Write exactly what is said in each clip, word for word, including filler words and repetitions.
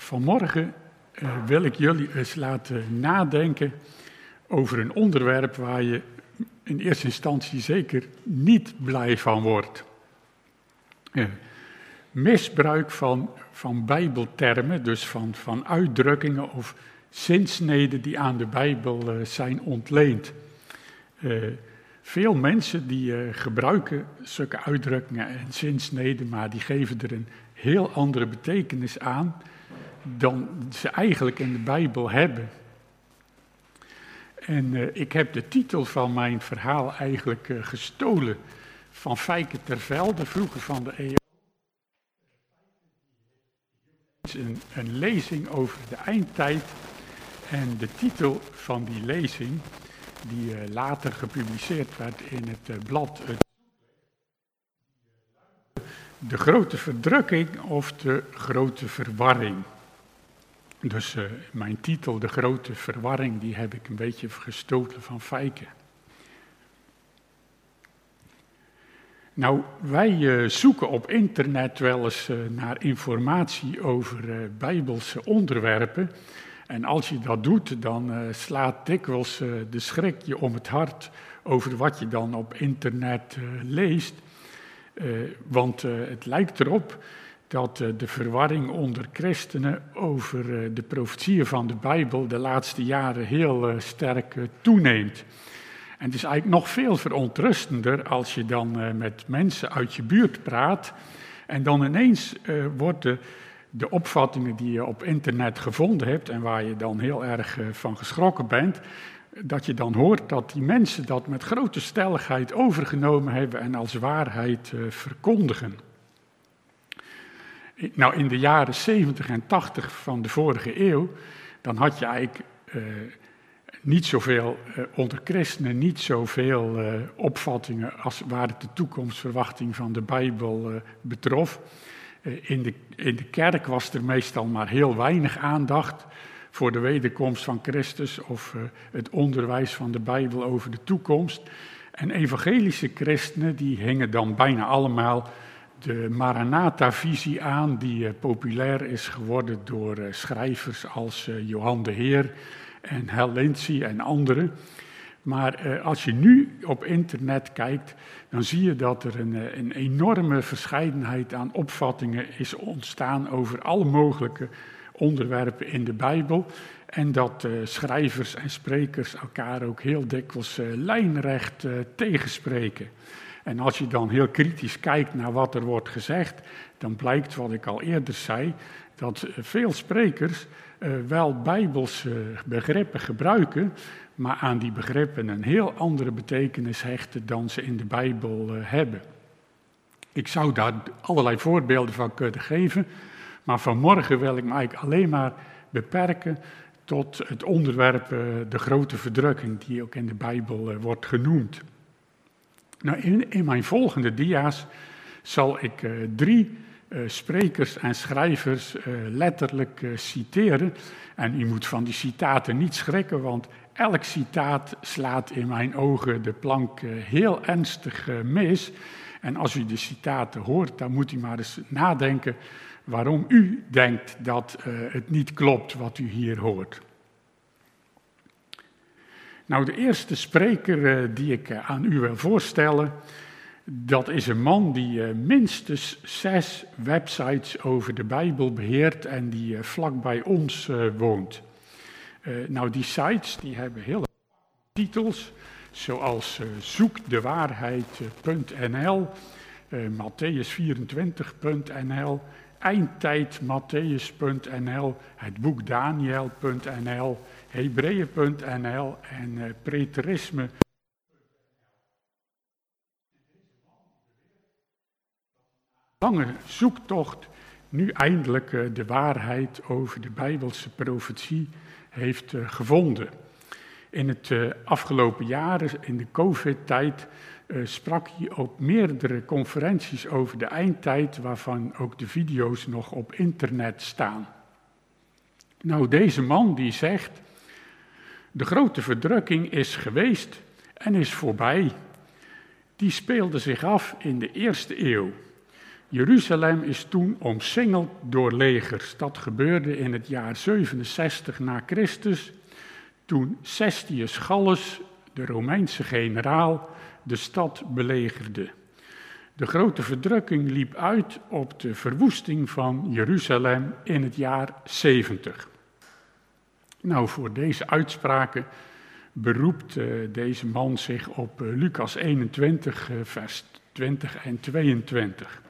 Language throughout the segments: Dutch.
Vanmorgen uh, wil ik jullie eens laten nadenken over een onderwerp waar je in eerste instantie zeker niet blij van wordt. Uh, misbruik van, van bijbeltermen, dus van, van uitdrukkingen of zinsneden die aan de Bijbel uh, zijn ontleend. Uh, veel mensen die uh, gebruiken zulke uitdrukkingen en zinsneden, maar die geven er een heel andere betekenis aan dan ze eigenlijk in de Bijbel hebben. En uh, ik heb de titel van mijn verhaal eigenlijk uh, gestolen van Fijke ter Velde, vroeger van de E O. Het is een, een lezing over de eindtijd en de titel van die lezing, die uh, later gepubliceerd werd in het uh, blad uh, De Grote Verdrukking of De Grote Verwarring. Dus uh, mijn titel, De Grote Verwarring, die heb ik een beetje gestoten van Fijke. Nou, wij uh, zoeken op internet wel eens uh, naar informatie over uh, bijbelse onderwerpen. En als je dat doet, dan uh, slaat dikwijls uh, de schrik je om het hart over wat je dan op internet uh, leest. Uh, want uh, het lijkt erop dat uh, de verwarring onder christenen over uh, de profetieën van de Bijbel de laatste jaren heel uh, sterk uh, toeneemt. En het is eigenlijk nog veel verontrustender als je dan uh, met mensen uit je buurt praat en dan ineens uh, worden de opvattingen die je op internet gevonden hebt en waar je dan heel erg uh, van geschrokken bent, dat je dan hoort dat die mensen dat met grote stelligheid overgenomen hebben en als waarheid uh, verkondigen. Nou, in de jaren zeventig en tachtig van de vorige eeuw, dan had je eigenlijk uh, niet zoveel, uh, onder christenen niet zoveel uh, opvattingen als waar het de toekomstverwachting van de Bijbel uh, betrof. Uh, in, de, in de kerk was er meestal maar heel weinig aandacht voor de wederkomst van Christus of uh, het onderwijs van de Bijbel over de toekomst. En evangelische christenen die hingen dan bijna allemaal de Maranatha-visie aan, die uh, populair is geworden door uh, schrijvers als uh, Johan de Heer en Hal Lindsey en anderen. Maar uh, als je nu op internet kijkt, dan zie je dat er een, uh, een enorme verscheidenheid aan opvattingen is ontstaan over alle mogelijke onderwerpen in de Bijbel. En dat uh, schrijvers en sprekers elkaar ook heel dikwijls uh, lijnrecht uh, tegenspreken. En als je dan heel kritisch kijkt naar wat er wordt gezegd, dan blijkt wat ik al eerder zei, dat uh, veel sprekers uh, wel bijbelse begrippen gebruiken, maar aan die begrippen een heel andere betekenis hechten dan ze in de Bijbel uh, hebben. Ik zou daar allerlei voorbeelden van kunnen geven, maar vanmorgen wil ik me eigenlijk alleen maar beperken tot het onderwerp uh, de grote verdrukking, die ook in de Bijbel uh, wordt genoemd. Nou, in, in mijn volgende dia's zal ik uh, drie uh, sprekers en schrijvers uh, letterlijk uh, citeren. En u moet van die citaten niet schrikken, want elk citaat slaat in mijn ogen de plank uh, heel ernstig uh, mis. En als u de citaten hoort, dan moet u maar eens nadenken waarom u denkt dat uh, het niet klopt wat u hier hoort. Nou, de eerste spreker uh, die ik uh, aan u wil voorstellen, dat is een man die uh, minstens zes websites over de Bijbel beheert en die uh, vlak bij ons uh, woont. Uh, nou, die sites die hebben hele titels, zoals uh, zoek de waarheid punt n l, uh, Matthäus vierentwintig punt n l, eindtijd Matthäus punt n l, het boek Daniel punt n l, Hebreeën punt n l en uh, preterisme. Lange zoektocht nu eindelijk uh, de waarheid over de Bijbelse profetie heeft uh, gevonden. In het uh, afgelopen jaren, in de COVID-tijd, uh, sprak hij op meerdere conferenties over de eindtijd, waarvan ook de video's nog op internet staan. Nou, deze man die zegt, de grote verdrukking is geweest en is voorbij. Die speelde zich af in de eerste eeuw. Jeruzalem is toen omsingeld door legers. Dat gebeurde in het jaar zevenenzestig na Christus, toen Cestius Gallus, de Romeinse generaal, de stad belegerde. De grote verdrukking liep uit op de verwoesting van Jeruzalem in het jaar zeventig. Nou, voor deze uitspraken beroept uh, deze man zich op uh, Lucas eenentwintig, uh, vers twintig en tweeëntwintig.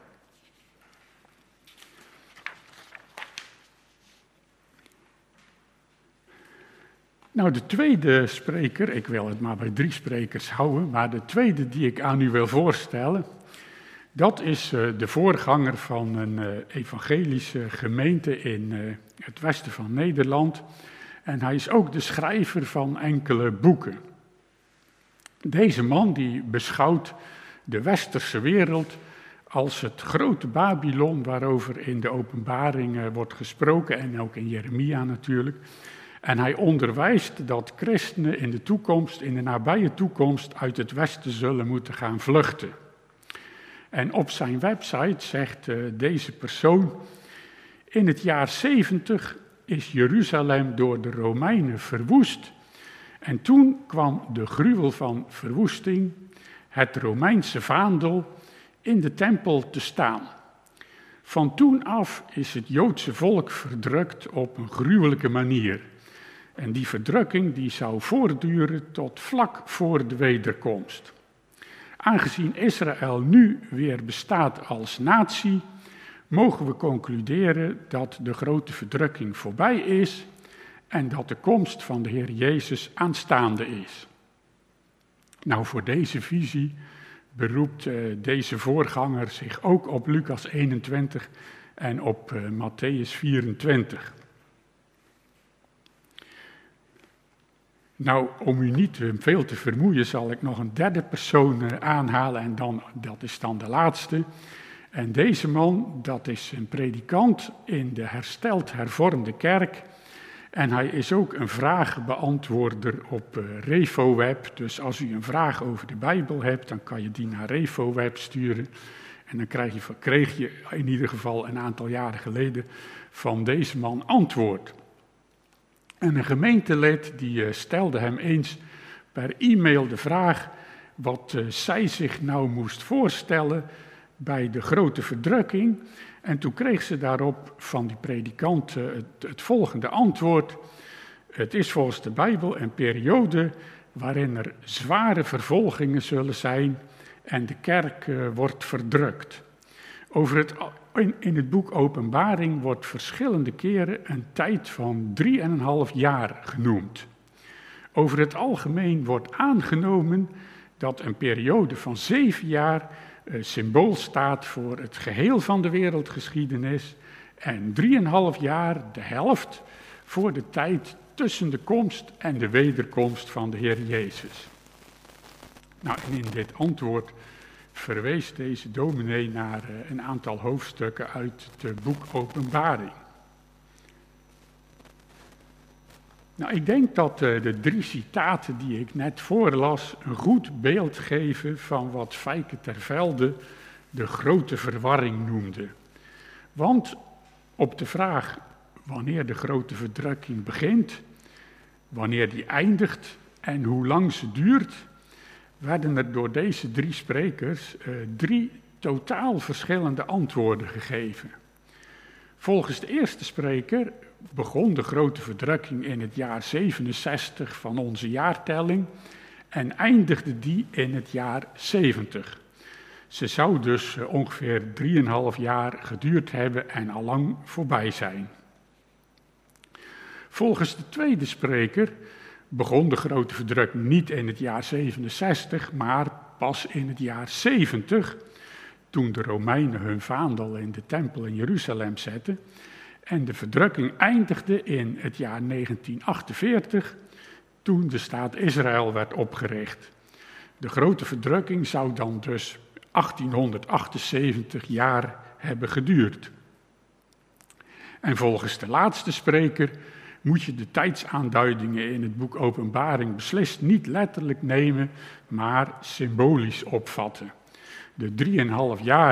Nou, de tweede spreker, ik wil het maar bij drie sprekers houden, maar de tweede die ik aan u wil voorstellen, dat is uh, de voorganger van een uh, evangelische gemeente in uh, het westen van Nederland. En hij is ook de schrijver van enkele boeken. Deze man die beschouwt de westerse wereld als het grote Babylon waarover in de Openbaring uh, wordt gesproken en ook in Jeremia natuurlijk. En hij onderwijst dat christenen in de toekomst, in de nabije toekomst, uit het westen zullen moeten gaan vluchten. En op zijn website zegt uh, deze persoon: in het jaar zeventig is Jeruzalem door de Romeinen verwoest. En toen kwam de gruwel van verwoesting, het Romeinse vaandel, in de tempel te staan. Van toen af is het Joodse volk verdrukt op een gruwelijke manier. En die verdrukking die zou voortduren tot vlak voor de wederkomst. Aangezien Israël nu weer bestaat als natie, mogen we concluderen dat de grote verdrukking voorbij is en dat de komst van de Heer Jezus aanstaande is. Nou, voor deze visie beroept uh, deze voorganger zich ook op Lucas eenentwintig en op uh, Mattheüs vierentwintig. Nou, om u niet veel te vermoeien, zal ik nog een derde persoon aanhalen en dan, dat is dan de laatste. En deze man, dat is een predikant in de hersteld hervormde kerk. En hij is ook een vraagbeantwoorder op uh, RefoWeb. Dus als u een vraag over de Bijbel hebt, dan kan je die naar RefoWeb sturen. En dan krijg je, kreeg je in ieder geval een aantal jaren geleden van deze man antwoord. En een gemeentelid die uh, stelde hem eens per e-mail de vraag wat uh, zij zich nou moest voorstellen bij de grote verdrukking. En toen kreeg ze daarop van die predikant uh, het, het volgende antwoord: het is volgens de Bijbel een periode waarin er zware vervolgingen zullen zijn en de kerk uh, wordt verdrukt. Over het, in, in het boek Openbaring wordt verschillende keren een tijd van drie en een half jaar genoemd. Over het algemeen wordt aangenomen dat een periode van zeven jaar uh, symbool staat voor het geheel van de wereldgeschiedenis en drieënhalf jaar, de helft, voor de tijd tussen de komst en de wederkomst van de Heer Jezus. Nou, en in dit antwoord verwees deze dominee naar uh, een aantal hoofdstukken uit het boek Openbaring. Nou, ik denk dat uh, de drie citaten die ik net voorlas een goed beeld geven van wat Feike ter Velde de grote verwarring noemde. Want op de vraag wanneer de grote verdrukking begint, wanneer die eindigt en hoe lang ze duurt, werden er door deze drie sprekers uh, drie totaal verschillende antwoorden gegeven. Volgens de eerste spreker begon de grote verdrukking in het jaar zevenenzestig van onze jaartelling en eindigde die in het jaar zeventig. Ze zou dus uh, ongeveer drieënhalf jaar geduurd hebben en allang voorbij zijn. Volgens de tweede spreker begon de grote verdrukking niet in het jaar zevenenzestig, maar pas in het jaar zeventig, toen de Romeinen hun vaandel in de tempel in Jeruzalem zetten. En de verdrukking eindigde in het jaar negentien achtenveertig, toen de staat Israël werd opgericht. De grote verdrukking zou dan dus achttienhonderdachtenzeventig jaar hebben geduurd. En volgens de laatste spreker moet je de tijdsaanduidingen in het boek Openbaring beslist niet letterlijk nemen, maar symbolisch opvatten. De drieënhalf jaar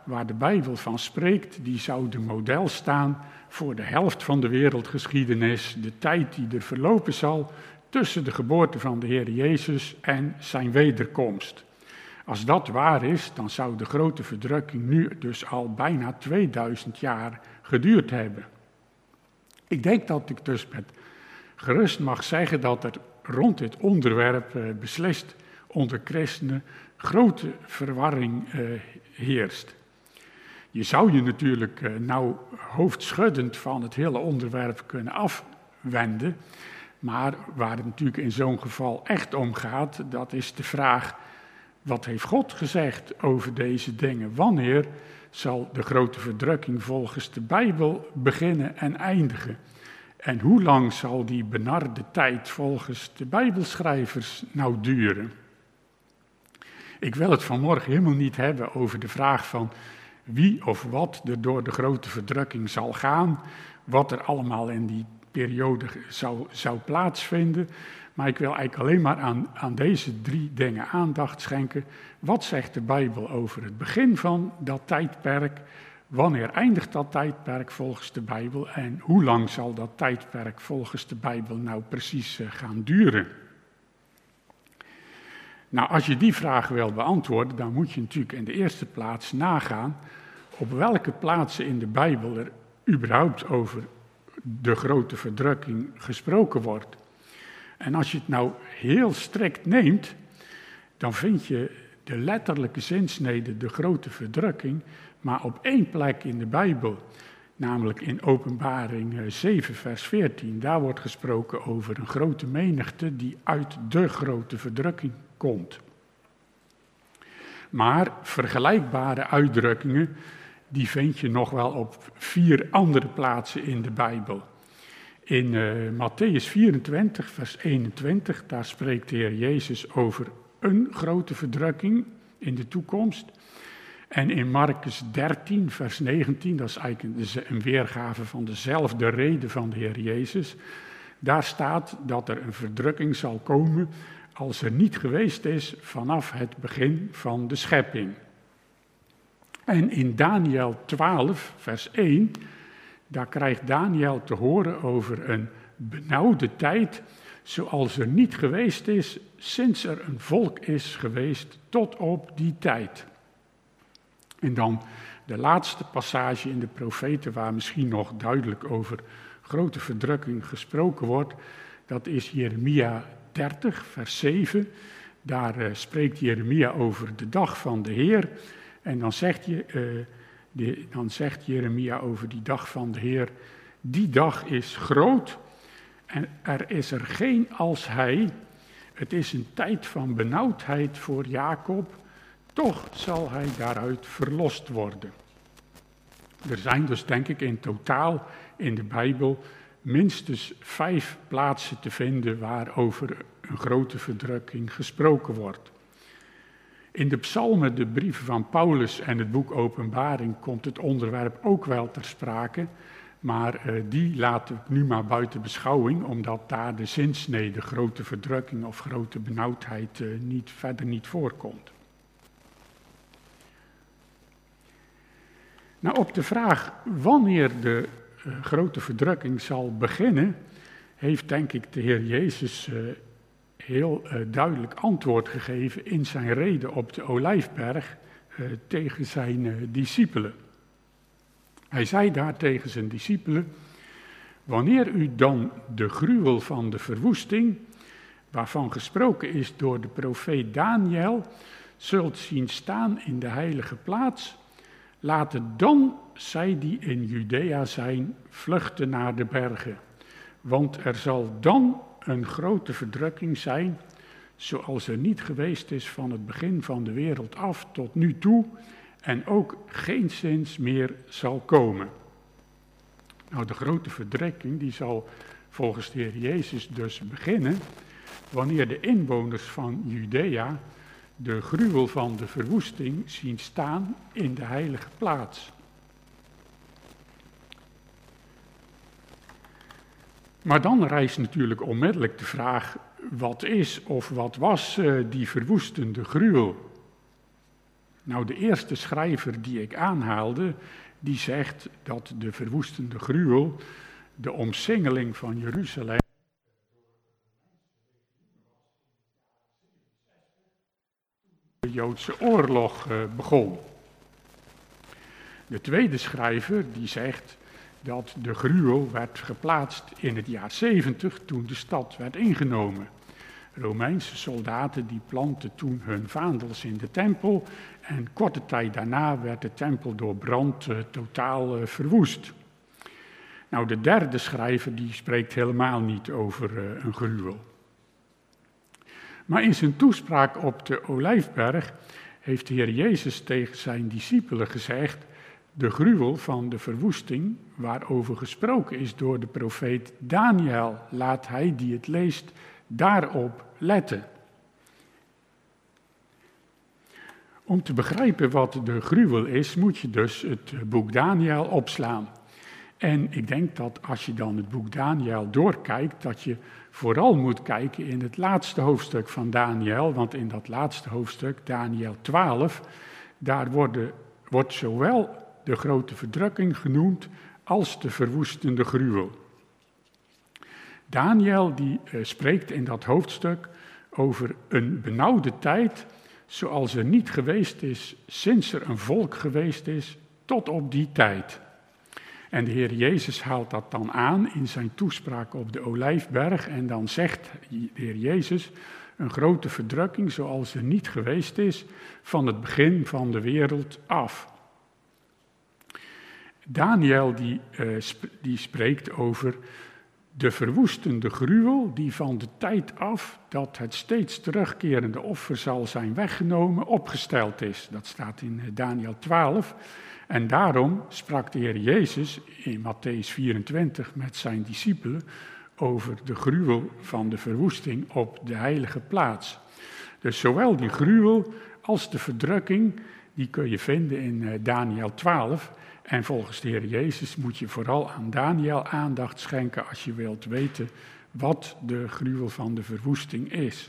waar de Bijbel van spreekt, die zou de model staan voor de helft van de wereldgeschiedenis, de tijd die er verlopen zal tussen de geboorte van de Heer Jezus en zijn wederkomst. Als dat waar is, dan zou de grote verdrukking nu dus al bijna tweeduizend jaar geduurd hebben. Ik denk dat ik dus met gerust mag zeggen dat er rond dit onderwerp eh, beslist onder christenen grote verwarring eh, heerst. Je zou je natuurlijk eh, nou hoofdschuddend van het hele onderwerp kunnen afwenden, maar waar het natuurlijk in zo'n geval echt om gaat, dat is de vraag: wat heeft God gezegd over deze dingen? Wanneer zal de grote verdrukking volgens de Bijbel beginnen en eindigen? En hoe lang zal die benarde tijd volgens de Bijbelschrijvers nou duren? Ik wil het vanmorgen helemaal niet hebben over de vraag van wie of wat er door de grote verdrukking zal gaan, wat er allemaal in die periode zou, zou plaatsvinden. Maar ik wil eigenlijk alleen maar aan, aan deze drie dingen aandacht schenken. Wat zegt de Bijbel over het begin van dat tijdperk? Wanneer eindigt dat tijdperk volgens de Bijbel? En hoe lang zal dat tijdperk volgens de Bijbel nou precies gaan duren? Nou, als je die vraag wil beantwoorden, dan moet je natuurlijk in de eerste plaats nagaan op welke plaatsen in de Bijbel er überhaupt over de grote verdrukking gesproken wordt. En als je het nou heel strikt neemt, dan vind je de letterlijke zinsnede, de grote verdrukking, maar op één plek in de Bijbel, namelijk in Openbaring zeven, vers veertien. Daar wordt gesproken over een grote menigte die uit de grote verdrukking komt. Maar vergelijkbare uitdrukkingen, die vind je nog wel op vier andere plaatsen in de Bijbel. In uh, Mattheüs vierentwintig, vers eenentwintig, daar spreekt de Heer Jezus over een grote verdrukking in de toekomst. En in Marcus dertien, vers negentien, dat is eigenlijk een weergave van dezelfde reden van de Heer Jezus. Daar staat dat er een verdrukking zal komen als er niet geweest is vanaf het begin van de schepping. En in Daniël twaalf, vers één, daar krijgt Daniël te horen over een benauwde tijd, zoals er niet geweest is sinds er een volk is geweest tot op die tijd. En dan de laatste passage in de profeten waar misschien nog duidelijk over grote verdrukking gesproken wordt, dat is Jeremia dertig, vers zeven. Daar uh, spreekt Jeremia over de dag van de Heer. En dan zegt, je, uh, de, dan zegt Jeremia over die dag van de Heer: die dag is groot en er is er geen als hij. Het is een tijd van benauwdheid voor Jacob, toch zal hij daaruit verlost worden. Er zijn dus denk ik in totaal in de Bijbel minstens vijf plaatsen te vinden waar over een grote verdrukking gesproken wordt. In de psalmen, de brieven van Paulus en het boek Openbaring komt het onderwerp ook wel ter sprake, maar uh, die laat ik nu maar buiten beschouwing, omdat daar de zinsnede grote verdrukking of grote benauwdheid uh, niet, verder niet voorkomt. Nou, op de vraag wanneer de uh, grote verdrukking zal beginnen, heeft denk ik de Heer Jezus uh, heel uh, duidelijk antwoord gegeven in zijn rede op de Olijfberg uh, tegen zijn uh, discipelen. Hij zei daar tegen zijn discipelen: wanneer u dan de gruwel van de verwoesting, waarvan gesproken is door de profeet Daniël, zult zien staan in de heilige plaats, laten dan, zij die in Judea zijn, vluchten naar de bergen. Want er zal dan een grote verdrukking zijn, zoals er niet geweest is van het begin van de wereld af tot nu toe, en ook geenszins meer zal komen. Nou, de grote verdrukking die zal volgens de Heer Jezus dus beginnen wanneer de inwoners van Judea de gruwel van de verwoesting zien staan in de heilige plaats. Maar dan rijst natuurlijk onmiddellijk de vraag: wat is of wat was uh, die verwoestende gruwel? Nou, de eerste schrijver die ik aanhaalde, die zegt dat de verwoestende gruwel, de omsingeling van Jeruzalem, de Joodse oorlog begon. De tweede schrijver die zegt dat de gruwel werd geplaatst in het jaar zeventig toen de stad werd ingenomen. Romeinse soldaten die plantten toen hun vaandels in de tempel en korte tijd daarna werd de tempel door brand uh, totaal uh, verwoest. Nou, de derde schrijver die spreekt helemaal niet over uh, een gruwel. Maar in zijn toespraak op de Olijfberg heeft de Heer Jezus tegen zijn discipelen gezegd: de gruwel van de verwoesting, waarover gesproken is door de profeet Daniel, laat hij die het leest daarop letten. Om te begrijpen wat de gruwel is, moet je dus het boek Daniel opslaan. En ik denk dat als je dan het boek Daniel doorkijkt, dat je vooral moet kijken in het laatste hoofdstuk van Daniel, want in dat laatste hoofdstuk, Daniel twaalf, daar worden, wordt zowel de grote verdrukking genoemd als de verwoestende gruwel. Daniel die uh, spreekt in dat hoofdstuk over een benauwde tijd, zoals er niet geweest is sinds er een volk geweest is tot op die tijd. En de Heer Jezus haalt dat dan aan in zijn toespraak op de Olijfberg en dan zegt de Heer Jezus: een grote verdrukking zoals er niet geweest is van het begin van de wereld af. Daniel die, uh, sp- die spreekt over de verwoestende gruwel die van de tijd af dat het steeds terugkerende offer zal zijn weggenomen, opgesteld is. Dat staat in Daniel twaalf. En daarom sprak de Heer Jezus in Mattheüs vierentwintig met zijn discipelen over de gruwel van de verwoesting op de heilige plaats. Dus zowel die gruwel als de verdrukking, die kun je vinden in Daniel twaalf. En volgens de Heer Jezus moet je vooral aan Daniel aandacht schenken als je wilt weten wat de gruwel van de verwoesting is.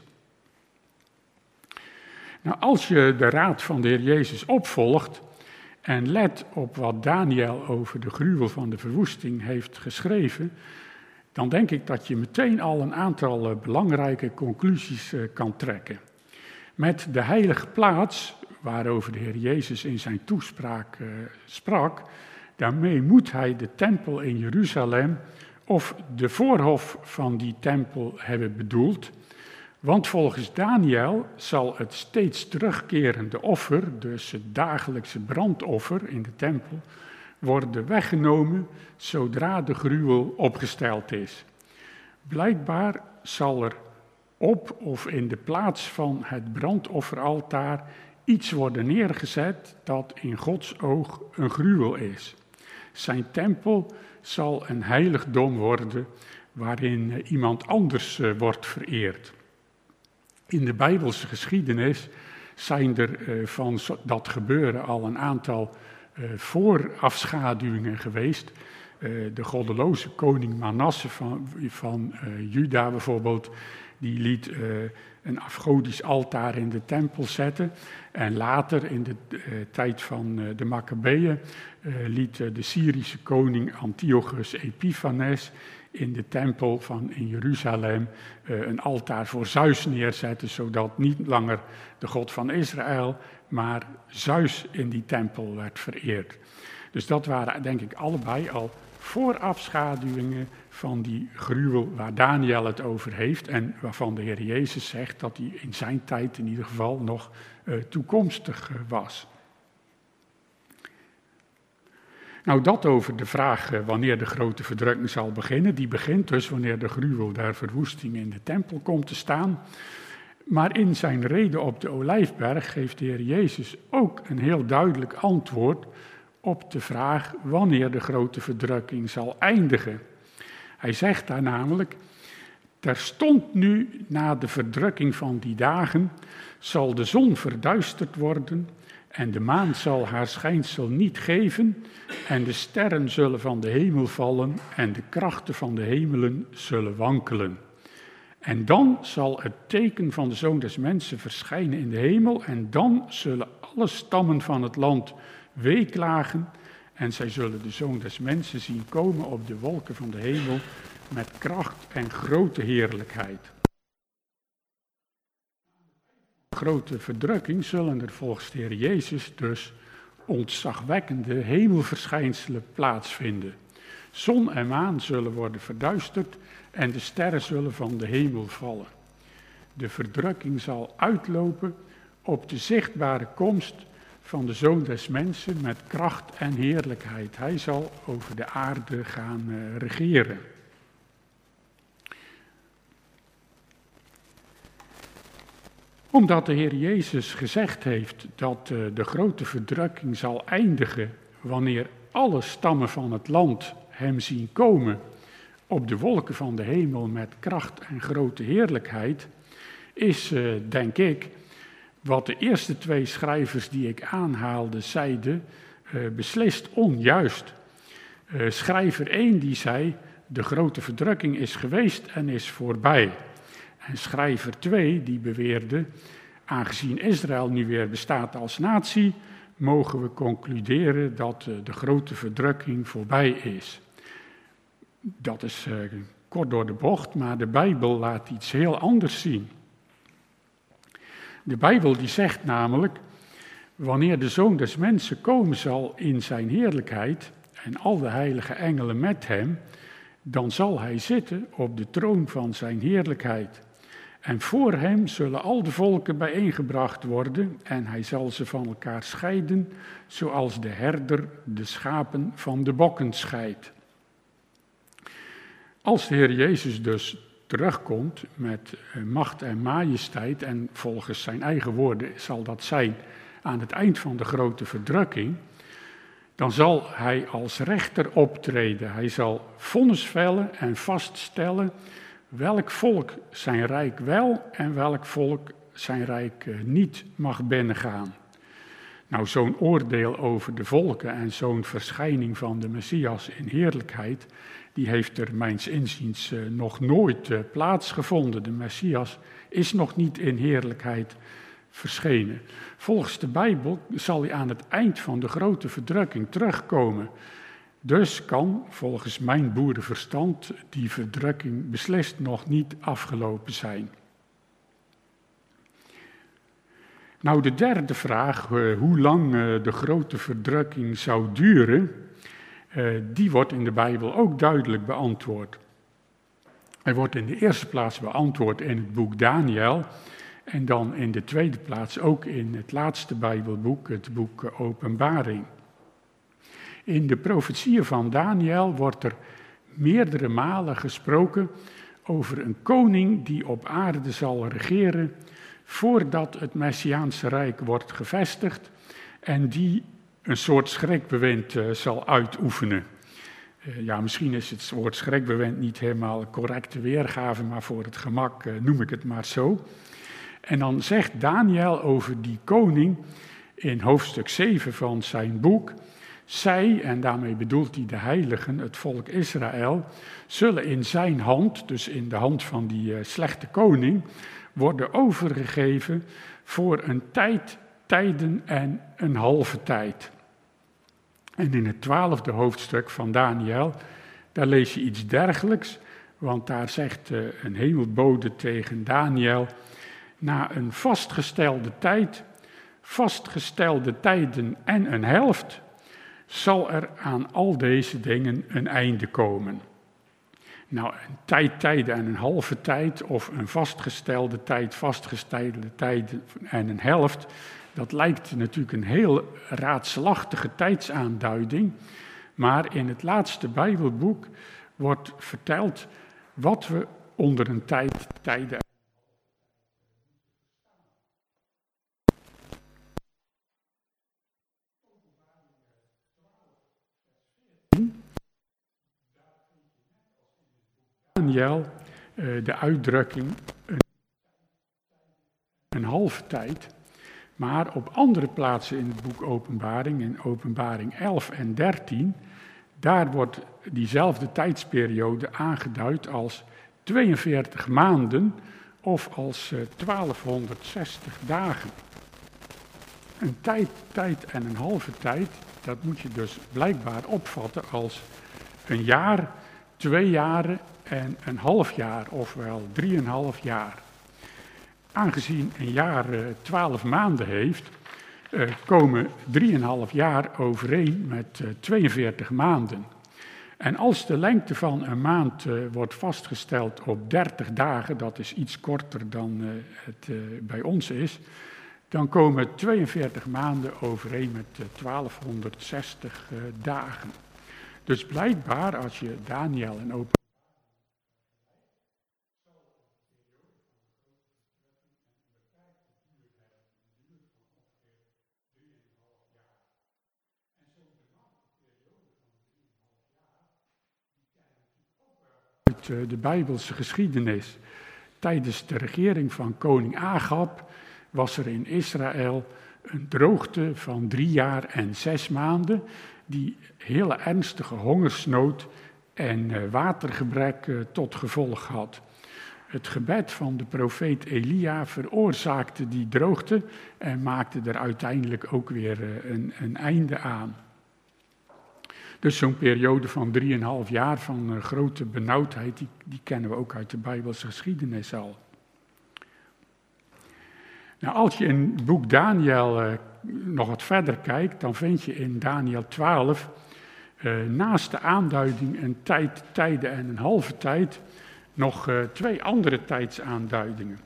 Nou, als je de raad van de Heer Jezus opvolgt en let op wat Daniel over de gruwel van de verwoesting heeft geschreven, dan denk ik dat je meteen al een aantal uh, belangrijke conclusies uh, kan trekken. Met de heilige plaats, waarover de Heer Jezus in zijn toespraak uh, sprak, daarmee moet hij de tempel in Jeruzalem of de voorhof van die tempel hebben bedoeld. Want volgens Daniel zal het steeds terugkerende offer, dus het dagelijkse brandoffer in de tempel, worden weggenomen zodra de gruwel opgesteld is. Blijkbaar zal er op of in de plaats van het brandofferaltaar iets worden neergezet dat in Gods oog een gruwel is. Zijn tempel zal een heiligdom worden waarin iemand anders wordt vereerd. In de Bijbelse geschiedenis zijn er van dat gebeuren al een aantal voorafschaduwingen geweest. De goddeloze koning Manasse van, van Juda bijvoorbeeld, die liet uh, een afgodisch altaar in de tempel zetten. En later, in de uh, tijd van uh, de Makkabeeën, uh, liet uh, de Syrische koning Antiochus Epiphanes in de tempel van in Jeruzalem uh, een altaar voor Zeus neerzetten, zodat niet langer de God van Israël, maar Zeus in die tempel werd vereerd. Dus dat waren denk ik allebei al voorafschaduwingen van die gruwel waar Daniel het over heeft en waarvan de Heer Jezus zegt dat hij in zijn tijd in ieder geval nog uh, toekomstig uh, was. Nou, dat over de vraag uh, wanneer de grote verdrukking zal beginnen. Die begint dus wanneer de gruwel der verwoesting in de tempel komt te staan. Maar in zijn reden op de Olijfberg geeft de Heer Jezus ook een heel duidelijk antwoord op de vraag wanneer de grote verdrukking zal eindigen. Hij zegt daar namelijk: terstond nu na de verdrukking van die dagen zal de zon verduisterd worden en de maan zal haar schijnsel niet geven en de sterren zullen van de hemel vallen en de krachten van de hemelen zullen wankelen. En dan zal het teken van de Zoon des Mensen verschijnen in de hemel en dan zullen alle stammen van het land weeklagen en zij zullen de Zoon des Mensen zien komen op de wolken van de hemel met kracht en grote heerlijkheid. Grote verdrukking zullen er volgens de Heer Jezus dus ontzagwekkende hemelverschijnselen plaatsvinden. Zon en maan zullen worden verduisterd en de sterren zullen van de hemel vallen. De verdrukking zal uitlopen op de zichtbare komst van de Zoon des Mensen met kracht en heerlijkheid. Hij zal over de aarde gaan uh, regeren. Omdat de Heer Jezus gezegd heeft dat uh, de grote verdrukking zal eindigen wanneer alle stammen van het land hem zien komen op de wolken van de hemel met kracht en grote heerlijkheid, is, uh, denk ik, wat de eerste twee schrijvers die ik aanhaalde zeiden, uh, beslist onjuist. Uh, schrijver één die zei, de grote verdrukking is geweest en is voorbij. En schrijver twee die beweerde, aangezien Israël nu weer bestaat als natie, mogen we concluderen dat uh, de grote verdrukking voorbij is. Dat is uh, kort door de bocht, maar de Bijbel laat iets heel anders zien. De Bijbel die zegt namelijk, wanneer de Zoon des Mensen komen zal in zijn heerlijkheid en al de heilige engelen met hem, dan zal hij zitten op de troon van zijn heerlijkheid. En voor hem zullen al de volken bijeengebracht worden en hij zal ze van elkaar scheiden, zoals de herder de schapen van de bokken scheidt. Als de Heer Jezus dus terugkomt met macht en majesteit, en volgens zijn eigen woorden zal dat zijn aan het eind van de grote verdrukking, dan zal hij als rechter optreden. Hij zal vonnis vellen en vaststellen welk volk zijn rijk wel en welk volk zijn rijk niet mag binnengaan. Nou, zo'n oordeel over de volken en zo'n verschijning van de Messias in heerlijkheid, die heeft er mijns inziens uh, nog nooit uh, plaatsgevonden. De Messias is nog niet in heerlijkheid verschenen. Volgens de Bijbel zal hij aan het eind van de grote verdrukking terugkomen. Dus kan, volgens mijn boerenverstand, die verdrukking beslist nog niet afgelopen zijn. Nou, de derde vraag, uh, hoe lang uh, de grote verdrukking zou duren, uh, die wordt in de Bijbel ook duidelijk beantwoord. Hij wordt in de eerste plaats beantwoord in het boek Daniël en dan in de tweede plaats ook in het laatste Bijbelboek, het boek uh, Openbaring. In de profetieën van Daniël wordt er meerdere malen gesproken over een koning die op aarde zal regeren voordat het Messiaanse Rijk wordt gevestigd en die een soort schrikbewind uh, zal uitoefenen. Uh, ja, misschien is het woord schrikbewind niet helemaal een correcte weergave, maar voor het gemak uh, noem ik het maar zo. En dan zegt Daniël over die koning in hoofdstuk zeven van zijn boek, zij, en daarmee bedoelt hij de heiligen, het volk Israël, zullen in zijn hand, dus in de hand van die uh, slechte koning, worden overgegeven voor een tijd, tijden en een halve tijd. En in het twaalfde hoofdstuk van Daniël, daar lees je iets dergelijks, want daar zegt uh, een hemelbode tegen Daniël, na een vastgestelde tijd, vastgestelde tijden en een helft, zal er aan al deze dingen een einde komen. Nou, een tijd, tijden en een halve tijd, of een vastgestelde tijd, vastgestelde tijden en een helft, dat lijkt natuurlijk een heel raadselachtige tijdsaanduiding, maar in het laatste Bijbelboek wordt verteld wat we onder een tijd, tijden Daniël, de uitdrukking een, een halve tijd, maar op andere plaatsen in het boek Openbaring, in Openbaring elf en dertien, daar wordt diezelfde tijdsperiode aangeduid als tweeënveertig maanden of als twaalfhonderdzestig dagen. een tijd, tijd en een halve tijd, dat moet je dus blijkbaar opvatten als een jaar, twee jaren en een half jaar, ofwel drieënhalf jaar. Aangezien een jaar uh, twaalf maanden heeft, uh, komen drieënhalf jaar overeen met uh, tweeënveertig maanden. En als de lengte van een maand uh, wordt vastgesteld op dertig dagen, dat is iets korter dan uh, het uh, bij ons is, dan komen tweeënveertig maanden overeen met uh, twaalfhonderdzestig uh, dagen. Dus blijkbaar, als je Daniel en Openbaring uit de Bijbelse geschiedenis. Tijdens de regering van koning Agab was er in Israël een droogte van drie jaar en zes maanden, die hele ernstige hongersnood en watergebrek tot gevolg had. Het gebed van de profeet Elia veroorzaakte die droogte en maakte er uiteindelijk ook weer een, een einde aan. Dus zo'n periode van drieënhalf jaar van uh, grote benauwdheid, die, die kennen we ook uit de Bijbelse geschiedenis al. Nou, als je in het boek Daniel uh, nog wat verder kijkt, dan vind je in Daniel twaalf uh, naast de aanduiding een tijd, tijden en een halve tijd nog uh, twee andere tijdsaanduidingen.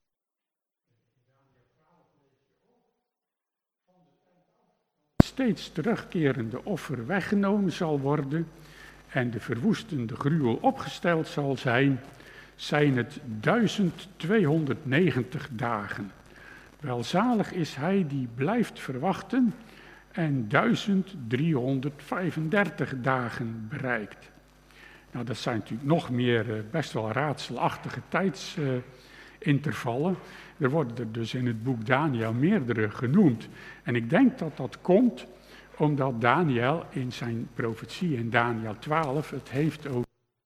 Steeds terugkerende offer weggenomen zal worden en de verwoestende gruwel opgesteld zal zijn, zijn het duizend tweehonderdnegentig dagen. Welzalig is hij die blijft verwachten en duizend driehonderdvijfendertig dagen bereikt. Nou, dat zijn natuurlijk nog meer best wel raadselachtige tijdsintervallen. Er worden er dus in het boek Daniel meerdere genoemd. En ik denk dat dat komt omdat Daniel in zijn profetie in Daniel twaalf het heeft over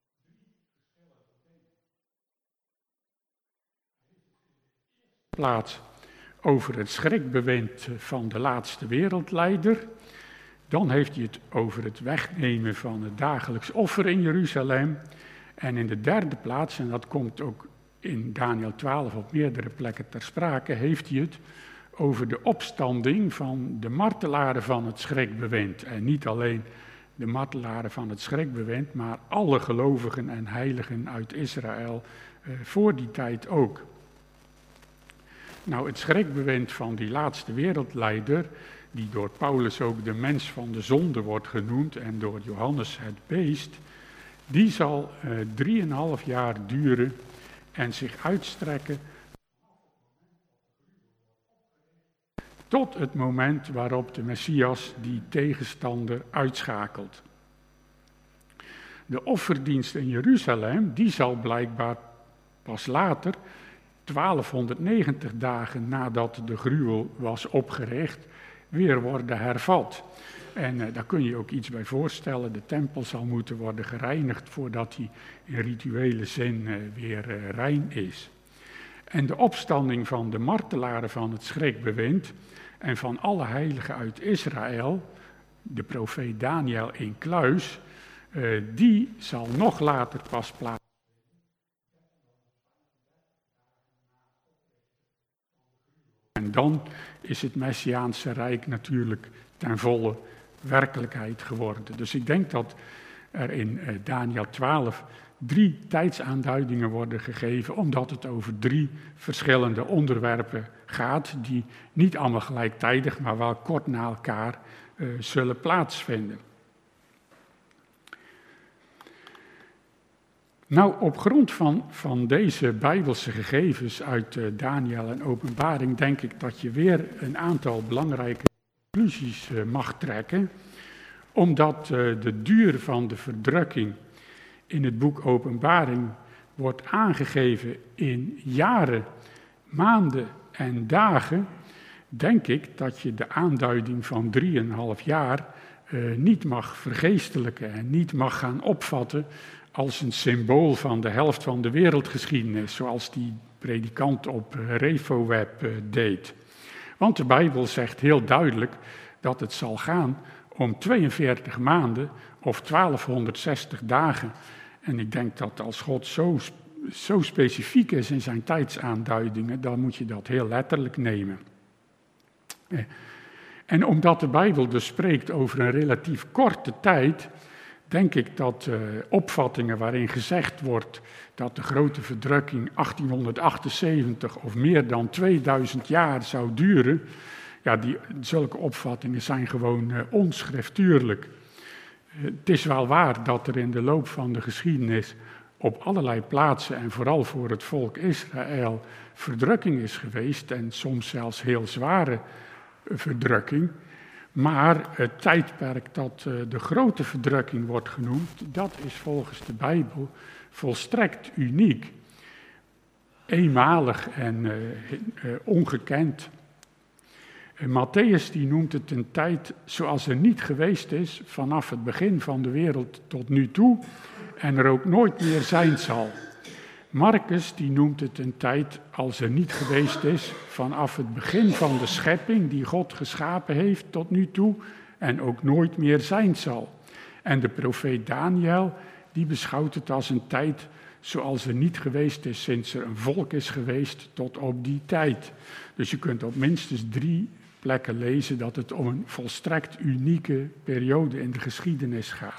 plaats over het schrikbewind van de laatste wereldleider. Dan heeft hij het over het wegnemen van het dagelijks offer in Jeruzalem. En in de derde plaats, en dat komt ook in Daniel twaalf op meerdere plekken ter sprake, heeft hij het over de opstanding van de martelaren van het schrikbewind. En niet alleen de martelaren van het schrikbewind, maar alle gelovigen en heiligen uit Israël eh, voor die tijd ook. Nou, het schrikbewind van die laatste wereldleider, die door Paulus ook de mens van de zonde wordt genoemd en door Johannes het beest, die zal uh, drieënhalf jaar duren en zich uitstrekken tot het moment waarop de Messias die tegenstander uitschakelt. De offerdienst in Jeruzalem, die zal blijkbaar pas later, twaalfhonderdnegentig dagen nadat de gruwel was opgericht, weer worden hervat. En uh, daar kun je ook iets bij voorstellen. De tempel zal moeten worden gereinigd voordat hij in rituele zin uh, weer uh, rein is. En de opstanding van de martelaren van het schrikbewind en van alle heiligen uit Israël, de profeet Daniel incluis, uh, die zal nog later pas plaatsvinden. En dan is het Messiaanse Rijk natuurlijk ten volle werkelijkheid geworden. Dus ik denk dat er in Daniel twaalf drie tijdsaanduidingen worden gegeven, omdat het over drie verschillende onderwerpen gaat, die niet allemaal gelijktijdig, maar wel kort na elkaar uh, zullen plaatsvinden. Nou, op grond van, van deze Bijbelse gegevens uit uh, Daniel en Openbaring denk ik dat je weer een aantal belangrijke conclusies uh, mag trekken, omdat uh, de duur van de verdrukking in het boek Openbaring wordt aangegeven in jaren, maanden en dagen, denk ik dat je de aanduiding van drieënhalf jaar uh, niet mag vergeestelijken en niet mag gaan opvatten als een symbool van de helft van de wereldgeschiedenis, zoals die predikant op RefoWeb uh, deed. Want de Bijbel zegt heel duidelijk dat het zal gaan om tweeënveertig maanden of twaalfhonderdzestig dagen. En ik denk dat als God zo, zo specifiek is in zijn tijdsaanduidingen, dan moet je dat heel letterlijk nemen. En omdat de Bijbel dus spreekt over een relatief korte tijd, denk ik dat uh, opvattingen waarin gezegd wordt dat de grote verdrukking achttienhonderdachtenzeventig of meer dan tweeduizend jaar zou duren, ja, die, zulke opvattingen zijn gewoon uh, onschriftuurlijk. Uh, het is wel waar dat er in de loop van de geschiedenis op allerlei plaatsen en vooral voor het volk Israël verdrukking is geweest en soms zelfs heel zware verdrukking. Maar het tijdperk dat uh, de grote verdrukking wordt genoemd, dat is volgens de Bijbel volstrekt uniek. Eenmalig en uh, uh, ongekend. Uh, Matthäus die noemt het een tijd zoals er niet geweest is vanaf het begin van de wereld tot nu toe en er ook nooit meer zijn zal. Marcus die noemt het een tijd als er niet geweest is vanaf het begin van de schepping die God geschapen heeft tot nu toe en ook nooit meer zijn zal. En de profeet Daniel die beschouwt het als een tijd zoals er niet geweest is sinds er een volk is geweest tot op die tijd. Dus je kunt op minstens drie plekken lezen dat het om een volstrekt unieke periode in de geschiedenis gaat.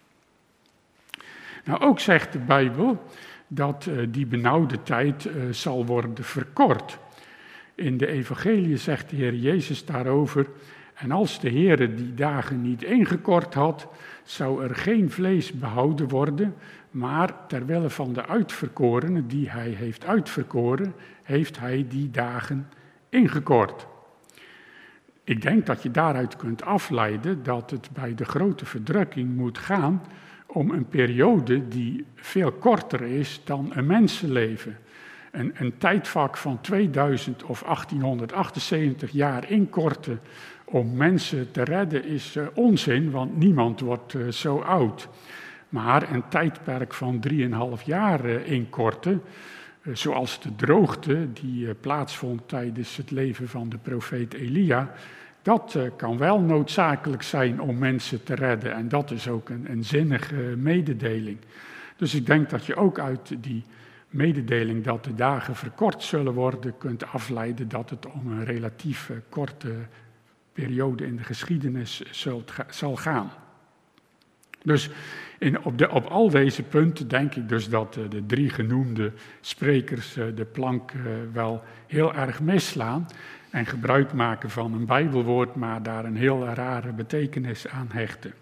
Nou, ook zegt de Bijbel dat uh, die benauwde tijd uh, zal worden verkort. In de evangelie zegt de Heer Jezus daarover: en als de Heere die dagen niet ingekort had, zou er geen vlees behouden worden, maar terwille van de uitverkorenen die hij heeft uitverkoren, heeft hij die dagen ingekort. Ik denk dat je daaruit kunt afleiden dat het bij de grote verdrukking moet gaan om een periode die veel korter is dan een mensenleven. Een, een tijdvak van tweeduizend of achttienhonderdachtenzeventig jaar inkorten om mensen te redden is uh, onzin, want niemand wordt uh, zo oud. Maar een tijdperk van drieënhalf jaar uh, inkorten, uh, zoals de droogte die uh, plaatsvond tijdens het leven van de profeet Elia, dat uh, kan wel noodzakelijk zijn om mensen te redden. En dat is ook een, een zinnige mededeling. Dus ik denk dat je ook uit die mededeling dat de dagen verkort zullen worden, kunt afleiden dat het om een relatief uh, korte periode in de geschiedenis zult, zal gaan. Dus in, op, de, op al deze punten denk ik dus dat uh, de drie genoemde sprekers uh, de plank uh, wel heel erg misslaan en gebruik maken van een Bijbelwoord, maar daar een heel rare betekenis aan hechten.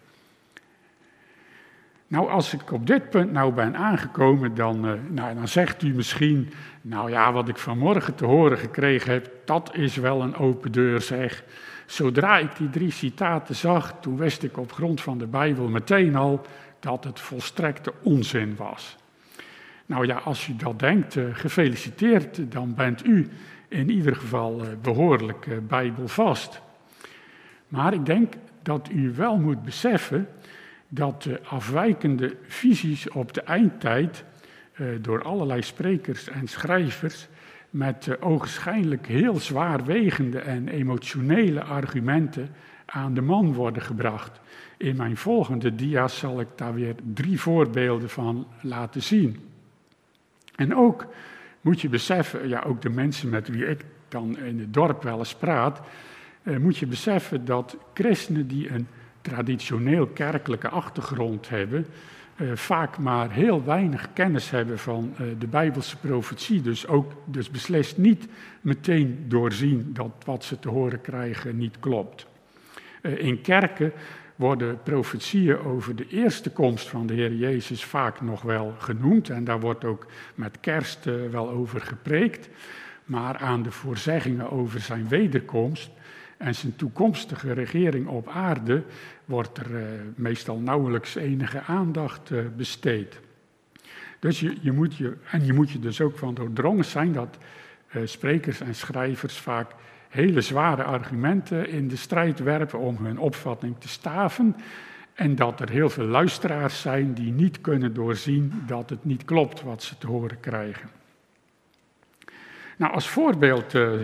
Nou, als ik op dit punt nou ben aangekomen, dan, uh, nou, dan zegt u misschien, nou ja, wat ik vanmorgen te horen gekregen heb, dat is wel een open deur, zeg. Zodra ik die drie citaten zag, toen wist ik op grond van de Bijbel meteen al dat het volstrekte onzin was. Nou ja, als u dat denkt, uh, gefeliciteerd, dan bent u in ieder geval uh, behoorlijk uh, bijbelvast. Maar ik denk dat u wel moet beseffen dat de afwijkende visies op de eindtijd uh, door allerlei sprekers en schrijvers met uh, ogenschijnlijk heel zwaarwegende en emotionele argumenten aan de man worden gebracht. In mijn volgende dia's zal ik daar weer drie voorbeelden van laten zien. En ook moet je beseffen, ja, ook de mensen met wie ik dan in het dorp wel eens praat, uh, moet je beseffen dat christenen die een traditioneel kerkelijke achtergrond hebben, uh, vaak maar heel weinig kennis hebben van uh, de Bijbelse profetie. Dus ook dus beslist niet meteen doorzien dat wat ze te horen krijgen niet klopt. Uh, in kerken worden profetieën over de eerste komst van de Heer Jezus vaak nog wel genoemd. En daar wordt ook met kerst uh, wel over gepreekt. Maar aan de voorzeggingen over zijn wederkomst en zijn toekomstige regering op aarde wordt er uh, meestal nauwelijks enige aandacht uh, besteed. Dus je, je moet je, en je moet je dus ook van doordrongen zijn dat uh, sprekers en schrijvers vaak hele zware argumenten in de strijd werpen om hun opvatting te staven. En dat er heel veel luisteraars zijn die niet kunnen doorzien dat het niet klopt wat ze te horen krijgen. Nou, als voorbeeld uh,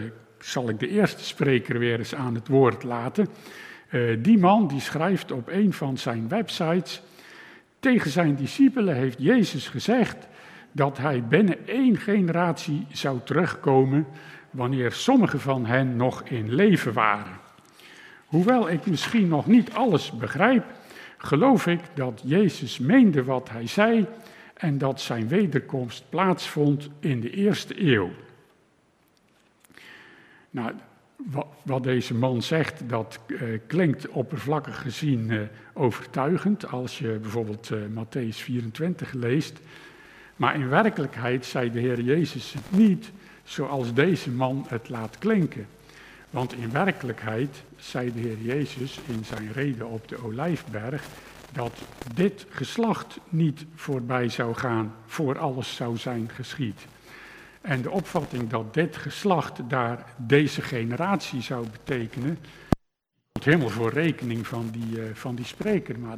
zal ik de eerste spreker weer eens aan het woord laten. Uh, die man die schrijft op een van zijn websites: tegen zijn discipelen heeft Jezus gezegd dat hij binnen één generatie zou terugkomen wanneer sommigen van hen nog in leven waren. Hoewel ik misschien nog niet alles begrijp, geloof ik dat Jezus meende wat hij zei en dat zijn wederkomst plaatsvond in de eerste eeuw. Nou, wat deze man zegt, dat uh, klinkt oppervlakkig gezien uh, overtuigend als je bijvoorbeeld uh, Matthäus vierentwintig leest. Maar in werkelijkheid zei de Heer Jezus het niet zoals deze man het laat klinken. Want in werkelijkheid zei de Heer Jezus in zijn rede op de Olijfberg dat dit geslacht niet voorbij zou gaan voor alles zou zijn geschied. En de opvatting dat dit geslacht daar deze generatie zou betekenen, komt helemaal voor rekening van die, uh, van die spreker. Maar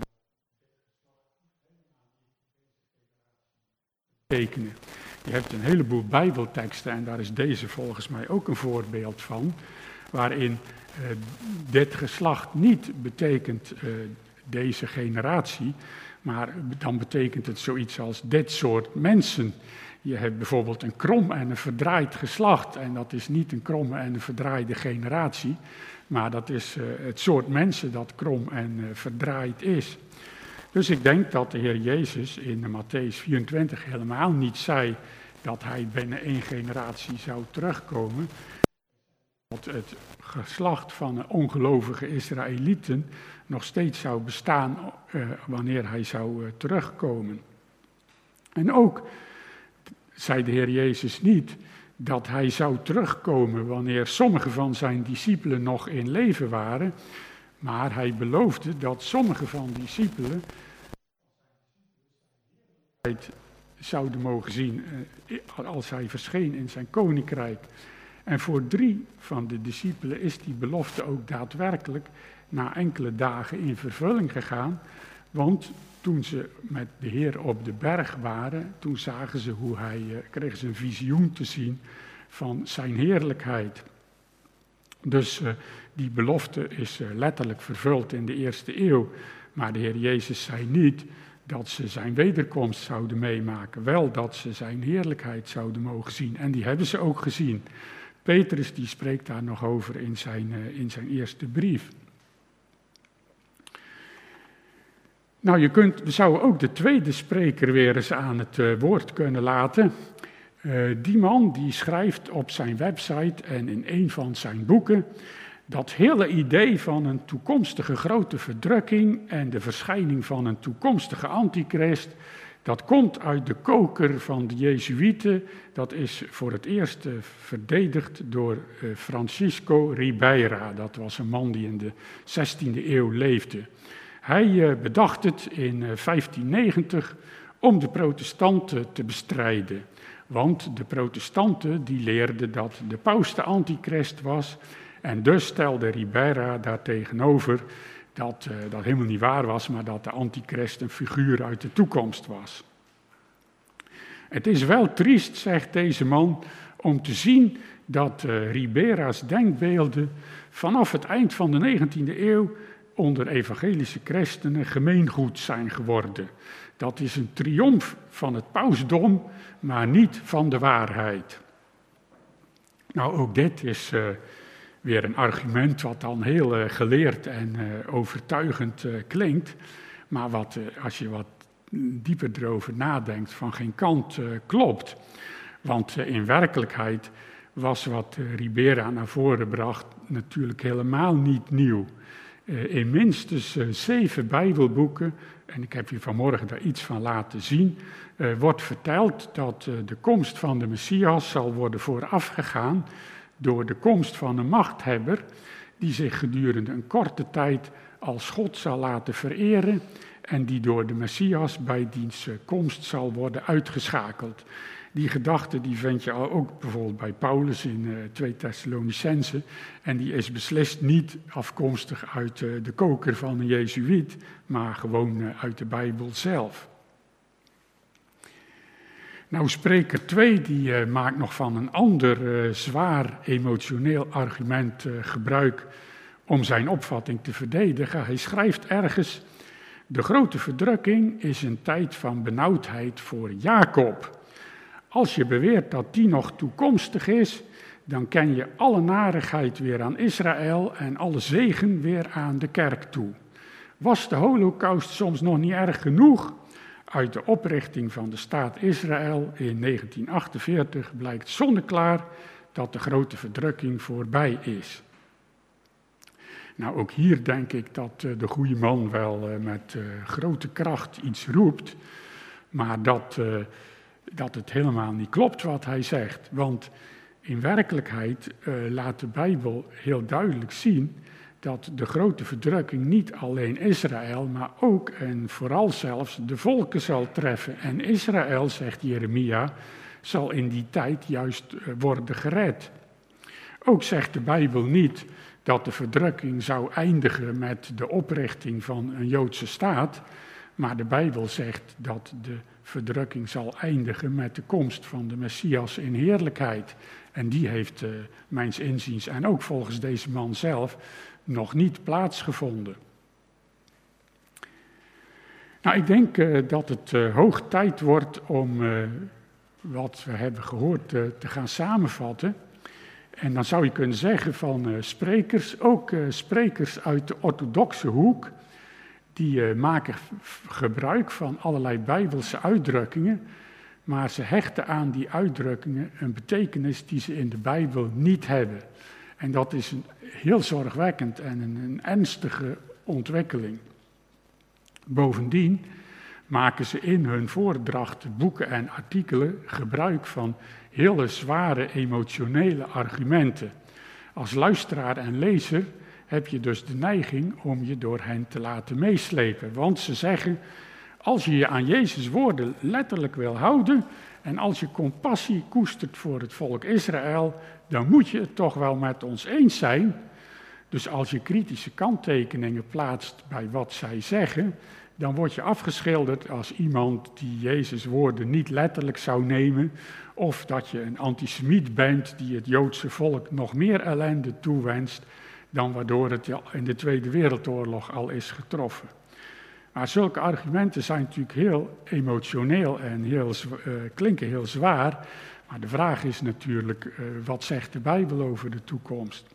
betekenen. Je hebt een heleboel Bijbelteksten en daar is deze volgens mij ook een voorbeeld van, waarin uh, dit geslacht niet betekent uh, deze generatie, maar dan betekent het zoiets als dit soort mensen. Je hebt bijvoorbeeld een krom en een verdraaid geslacht en dat is niet een kromme en een verdraaide generatie, maar dat is uh, het soort mensen dat krom en uh, verdraaid is. Dus ik denk dat de Heer Jezus in Matthäus vierentwintig helemaal niet zei dat hij binnen één generatie zou terugkomen. Dat het geslacht van de ongelovige Israëlieten nog steeds zou bestaan uh, wanneer hij zou uh, terugkomen. En ook zei de Heer Jezus niet dat hij zou terugkomen wanneer sommige van zijn discipelen nog in leven waren, maar hij beloofde dat sommige van die discipelen zouden mogen zien als hij verscheen in zijn koninkrijk. En voor drie van de discipelen is die belofte ook daadwerkelijk na enkele dagen in vervulling gegaan, want toen ze met de Heer op de berg waren, toen zagen ze hoe hij, kregen ze een visioen te zien van zijn heerlijkheid. Dus uh, die belofte is uh, letterlijk vervuld in de eerste eeuw, maar de Heer Jezus zei niet dat ze zijn wederkomst zouden meemaken, wel dat ze zijn heerlijkheid zouden mogen zien. En die hebben ze ook gezien. Petrus die spreekt daar nog over in zijn, uh, in zijn eerste brief. Nou, je kunt, we zouden ook de tweede spreker weer eens aan het uh, woord kunnen laten. Uh, die man die schrijft op zijn website en in een van zijn boeken dat hele idee van een toekomstige grote verdrukking en de verschijning van een toekomstige antichrist, dat komt uit de koker van de Jezuïeten. Dat is voor het eerst uh, verdedigd door uh, Francisco Ribeira. Dat was een man die in de zestiende eeuw leefde. Hij uh, bedacht het in uh, vijftiennegentig om de protestanten te bestrijden. Want de protestanten die leerden dat de paus de antichrist was. En dus stelde Ribeira daar tegenover dat uh, dat helemaal niet waar was, maar dat de antichrist een figuur uit de toekomst was. Het is wel triest, zegt deze man, om te zien dat uh, Ribeira's denkbeelden vanaf het eind van de negentiende eeuw onder evangelische christenen gemeengoed zijn geworden. Dat is een triomf van het pausdom, maar niet van de waarheid. Nou, ook dit is uh, weer een argument wat dan heel uh, geleerd en uh, overtuigend uh, klinkt, maar wat, uh, als je wat dieper erover nadenkt, van geen kant uh, klopt. Want uh, in werkelijkheid was wat uh, Ribeira naar voren bracht natuurlijk helemaal niet nieuw. Uh, in minstens uh, zeven Bijbelboeken, en ik heb je vanmorgen daar iets van laten zien, uh, wordt verteld dat uh, de komst van de Messias zal worden voorafgegaan door de komst van een machthebber die zich gedurende een korte tijd als God zal laten vereren en die door de Messias bij diens komst zal worden uitgeschakeld. Die gedachte die vind je ook bijvoorbeeld bij Paulus in uh, twee Thessalonicenzen en die is beslist niet afkomstig uit uh, de koker van een Jezuïet, maar gewoon uh, uit de Bijbel zelf. Nou, spreker twee die uh, maakt nog van een ander uh, zwaar emotioneel argument uh, gebruik om zijn opvatting te verdedigen. Hij schrijft ergens: de grote verdrukking is een tijd van benauwdheid voor Jacob. Als je beweert dat die nog toekomstig is, dan ken je alle narigheid weer aan Israël en alle zegen weer aan de kerk toe. Was de Holocaust soms nog niet erg genoeg? Uit de oprichting van de staat Israël in negentien achtenveertig blijkt zonneklaar dat de grote verdrukking voorbij is. Nou, ook hier denk ik dat uh, de goede man wel uh, met uh, grote kracht iets roept, maar dat, uh, dat het helemaal niet klopt wat hij zegt. Want in werkelijkheid uh, laat de Bijbel heel duidelijk zien dat de grote verdrukking niet alleen Israël, maar ook en vooral zelfs de volken zal treffen. En Israël, zegt Jeremia, zal in die tijd juist uh, worden gered. Ook zegt de Bijbel niet dat de verdrukking zou eindigen met de oprichting van een Joodse staat, maar de Bijbel zegt dat de verdrukking zal eindigen met de komst van de Messias in heerlijkheid. En die heeft, uh, mijns inziens, en ook volgens deze man zelf, nog niet plaatsgevonden. Nou, ik denk uh, dat het uh, hoog tijd wordt om uh, wat we hebben gehoord uh, te gaan samenvatten. En dan zou je kunnen zeggen van uh, sprekers, ook uh, sprekers uit de orthodoxe hoek, die uh, maken gebruik van allerlei bijbelse uitdrukkingen, maar ze hechten aan die uitdrukkingen een betekenis die ze in de Bijbel niet hebben. En dat is een, heel zorgwekkend en een, een ernstige ontwikkeling. Bovendien maken ze in hun voordrachten, boeken en artikelen gebruik van hele zware emotionele argumenten. Als luisteraar en lezer heb je dus de neiging om je door hen te laten meeslepen. Want ze zeggen, als je je aan Jezus' woorden letterlijk wil houden en als je compassie koestert voor het volk Israël, dan moet je het toch wel met ons eens zijn. Dus als je kritische kanttekeningen plaatst bij wat zij zeggen, dan word je afgeschilderd als iemand die Jezus' woorden niet letterlijk zou nemen, of dat je een antisemiet bent die het Joodse volk nog meer ellende toewenst dan waardoor het in de Tweede Wereldoorlog al is getroffen. Maar zulke argumenten zijn natuurlijk heel emotioneel en heel, uh, klinken heel zwaar, maar de vraag is natuurlijk, uh, wat zegt de Bijbel over de toekomst?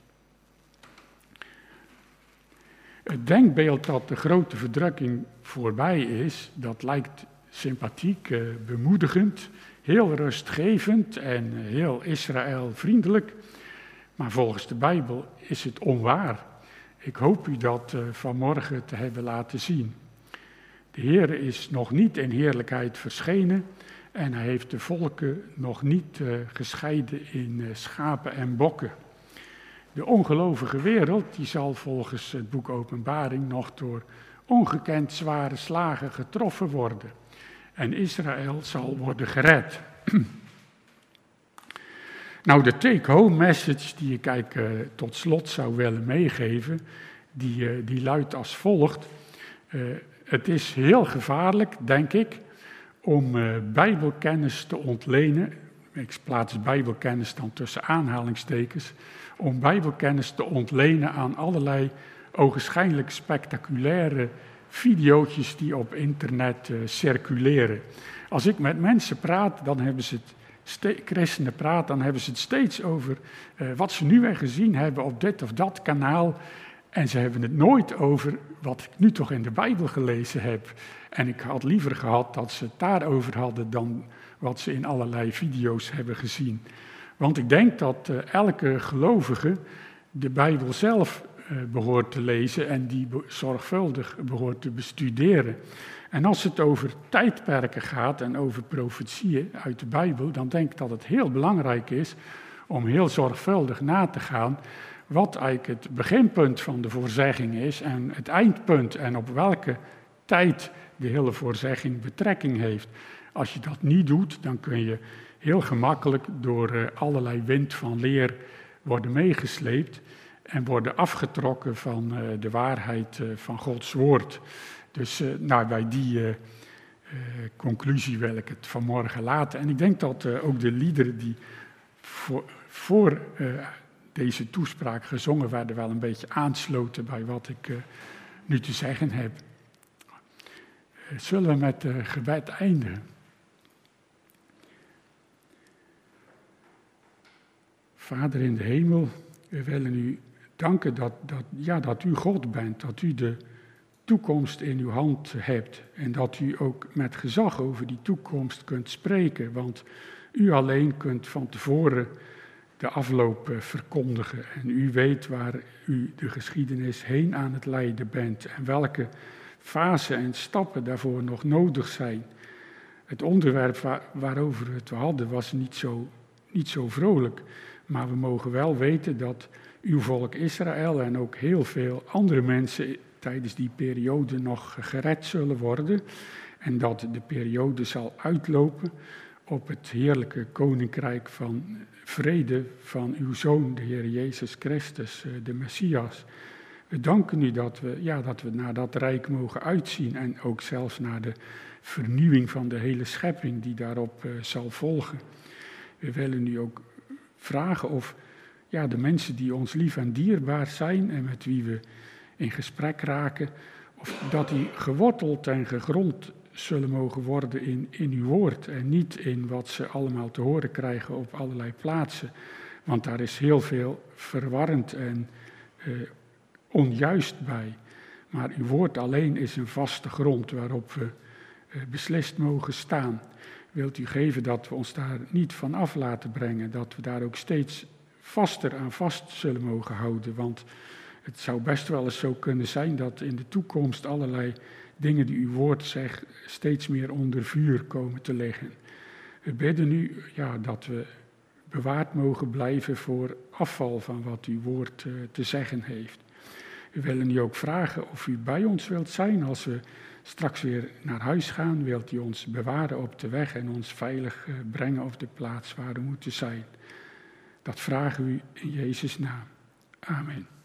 Het denkbeeld dat de grote verdrukking voorbij is, dat lijkt sympathiek, uh, bemoedigend, heel rustgevend en heel Israël-vriendelijk. Maar volgens de Bijbel is het onwaar. Ik hoop u dat uh, vanmorgen te hebben laten zien. De Heer is nog niet in heerlijkheid verschenen en hij heeft de volken nog niet uh, gescheiden in uh, schapen en bokken. De ongelovige wereld die zal volgens het boek Openbaring nog door ongekend zware slagen getroffen worden. En Israël zal worden gered. Nou, de take-home message die ik eigenlijk uh, tot slot zou willen meegeven, die, uh, die luidt als volgt. Uh, het is heel gevaarlijk, denk ik, om uh, bijbelkennis te ontlenen. Ik plaats bijbelkennis dan tussen aanhalingstekens. Om bijbelkennis te ontlenen aan allerlei ogenschijnlijk spectaculaire videootjes die op internet uh, circuleren. Als ik met mensen praat, dan hebben ze het, ste- christenen praat, dan hebben ze het steeds over uh, wat ze nu weer gezien hebben op dit of dat kanaal. En ze hebben het nooit over wat ik nu toch in de Bijbel gelezen heb. En ik had liever gehad dat ze het daarover hadden dan wat ze in allerlei video's hebben gezien. Want ik denk dat uh, elke gelovige de Bijbel zelf uh, behoort te lezen en die be- zorgvuldig behoort te bestuderen. En als het over tijdperken gaat en over profetieën uit de Bijbel, dan denk ik dat het heel belangrijk is om heel zorgvuldig na te gaan wat eigenlijk het beginpunt van de voorzegging is en het eindpunt en op welke tijd de hele voorzegging betrekking heeft. Als je dat niet doet, dan kun je heel gemakkelijk door uh, allerlei wind van leer worden meegesleept en worden afgetrokken van uh, de waarheid uh, van Gods woord. Dus uh, nou, bij die uh, uh, conclusie wil ik het vanmorgen laten. En ik denk dat uh, ook de liederen die voor, voor uh, deze toespraak gezongen werden wel een beetje aansloten bij wat ik uh, nu te zeggen heb. Uh, zullen we met uh, gebed eindigen? Vader in de hemel, we willen u danken dat, dat, ja, dat u God bent, dat u de toekomst in uw hand hebt en dat u ook met gezag over die toekomst kunt spreken, want u alleen kunt van tevoren de afloop verkondigen en u weet waar u de geschiedenis heen aan het leiden bent en welke fasen en stappen daarvoor nog nodig zijn. Het onderwerp waar, waarover we het hadden was niet zo, niet zo vrolijk, maar we mogen wel weten dat uw volk Israël en ook heel veel andere mensen tijdens die periode nog gered zullen worden en dat de periode zal uitlopen op het heerlijke koninkrijk van vrede van uw Zoon, de Heer Jezus Christus, de Messias. We danken u dat we, ja, dat we naar dat rijk mogen uitzien en ook zelfs naar de vernieuwing van de hele schepping die daarop uh, zal volgen. We willen u ook vragen of ja, de mensen die ons lief en dierbaar zijn en met wie we in gesprek raken, of dat die geworteld en gegrond zullen mogen worden in, in uw woord en niet in wat ze allemaal te horen krijgen op allerlei plaatsen. Want daar is heel veel verwarrend en uh, onjuist bij. Maar uw woord alleen is een vaste grond waarop we uh, beslist mogen staan. Wilt u geven dat we ons daar niet van af laten brengen, dat we daar ook steeds vaster aan vast zullen mogen houden, want het zou best wel eens zo kunnen zijn dat in de toekomst allerlei dingen die uw woord zegt steeds meer onder vuur komen te liggen. We bidden u ja, dat we bewaard mogen blijven voor afval van wat uw woord uh, te zeggen heeft. We willen u ook vragen of u bij ons wilt zijn als we straks weer naar huis gaan. Wilt u ons bewaren op de weg en ons veilig uh, brengen op de plaats waar we moeten zijn. Dat vragen we u in Jezus' naam. Amen.